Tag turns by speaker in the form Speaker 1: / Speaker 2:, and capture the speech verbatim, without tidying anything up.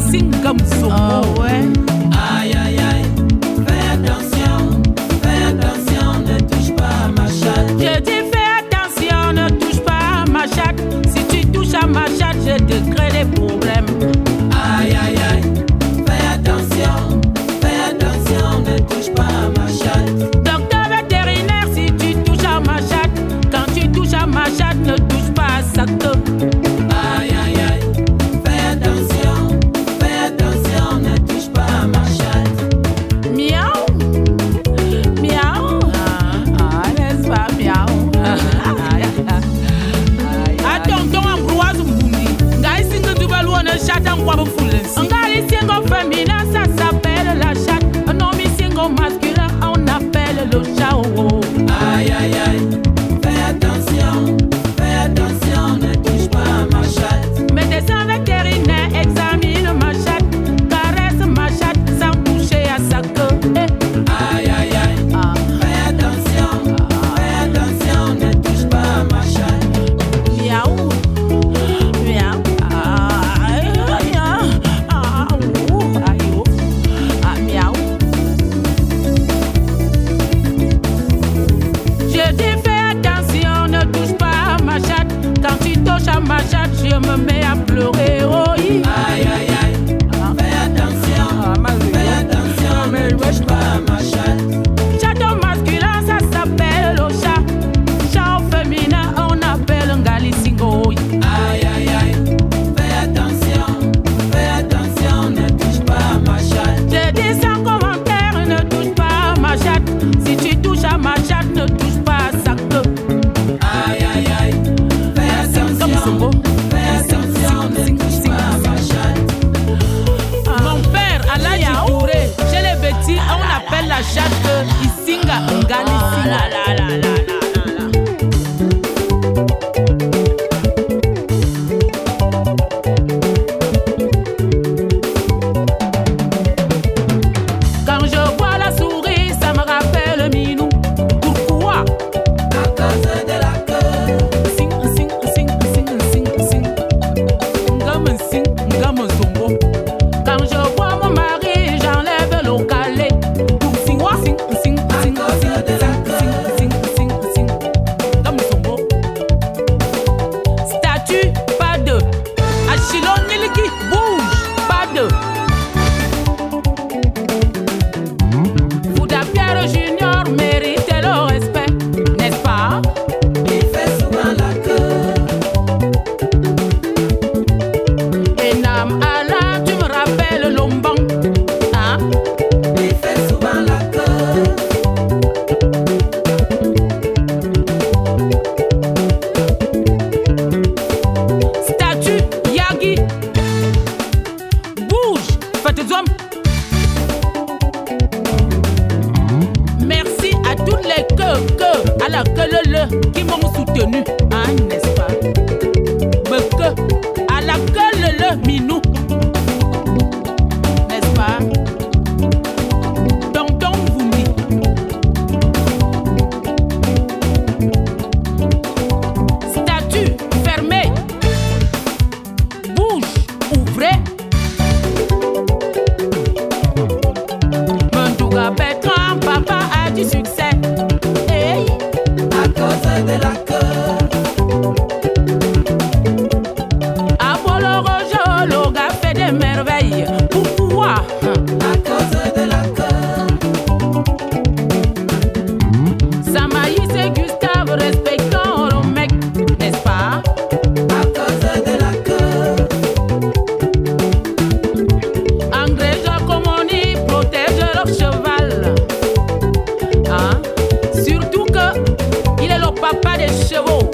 Speaker 1: Ah ouais.
Speaker 2: Aïe aïe aïe, fais attention, fais attention, ne touche pas à ma chatte.
Speaker 1: Je dis fais attention, ne touche pas à ma chatte. Si tu touches à ma chatte, je te crée des problèmes.
Speaker 2: Aïe aïe aïe, fais attention, fais attention, ne touche pas à ma chatte.
Speaker 1: Docteur vétérinaire, si tu touches à ma chatte, quand tu touches à ma chatte, ne touche pas à sa queue.
Speaker 2: Aïe aïe aïe, fais attention, fais attention, ne touche pas à ma chatte.
Speaker 1: Miaou, miaou, ah, n'est-ce pas, miaou. Ah, tonton Ambroise Mbundi, ngai singa du balou on a chatte en quoi vous foulez. Ngai singa féminin, ça s'appelle la chatte. Un homme singa masculin, on appelle le chat.
Speaker 2: Aïe aïe aïe, fais attention, fais attention, ne touche pas à ma chatte.
Speaker 1: Médecin vétérinaire examine ma chatte, caresse ma chatte sans toucher à sa queue. Eh.
Speaker 2: Aïe aïe aïe,
Speaker 1: Ah.
Speaker 2: fais attention, fais attention, ne touche pas à ma chatte.
Speaker 1: Miaou, miaou, ah, aïe, aïe, ah, ouh, aïe, oh, ah, miaou. Je dis fais attention, ne touche pas à ma chatte. Quand tu touches à ma chatte, je me mets à pleurer, oh, hi.
Speaker 2: Aïe aïe aïe,
Speaker 1: Ah.
Speaker 2: fais attention,
Speaker 1: Ah, ma vie.
Speaker 2: fais attention, ne touche pas à ma chatte.
Speaker 1: Chat au masculin, ça s'appelle le chat. Chat au féminin, on appelle un galicingo.
Speaker 2: Aïe aïe aïe, fais attention, fais attention, ne touche pas à ma chatte.
Speaker 1: Je dis sans commentaire, ne touche pas à ma chatte. Si tu touches à ma chatte, ne touche pas à sa queue.
Speaker 2: Aïe aïe aïe, fais attention, fais attention, ne touche pas à ma chatte.
Speaker 1: Mon père, Alain Touré, chez les bêtis, on appelle la chatte Isinga Ngali Singa. La, la, la, la, la, la. Quand je vois la souris, ça me rappelle Minou. Pourquoi?
Speaker 2: À cause de la queue,
Speaker 1: Sing, sing, sing, sing, sing, sing. Ngam sing, ngam zombo. Quand je vois mon mari, j'enlève le calé. Pour sing, sing, sing, sing,
Speaker 2: cause
Speaker 1: sing,
Speaker 2: de la queue.
Speaker 1: sing, sing, sing, sing. Ngam zombo. Statue, pas de. Achillon Niliki, bouge, pas de. Fouda Pierre Junior mérite le respect, n'est-ce pas?
Speaker 2: il fait souvent la queue.
Speaker 1: Et Nam Alain, tu me rappelles Lombang, hein?
Speaker 2: Il fait souvent la queue.
Speaker 1: Statue, Yagi, bouge, faites hommes. Merci à toutes les queues, queues, à la queue le le qui m'ont soutenu, hein, n'est-ce pas? Me que, à la queue le le minou, n'est-ce pas? Tonton Vundi. Statue fermée. Bouche ouvrée. Mendouga Bertrand, papa a du succès. Hey.
Speaker 2: À cause de la queue,
Speaker 1: Apollo Rojo, le gars fait des merveilles. Pourquoi?
Speaker 2: à cause de la queue,
Speaker 1: Samaïs et Gustave, respectons le mec, n'est-ce pas?
Speaker 2: à cause de la queue,
Speaker 1: André Jacomoni protège leur cheval. Hein? Surtout que il est le papa des chevaux.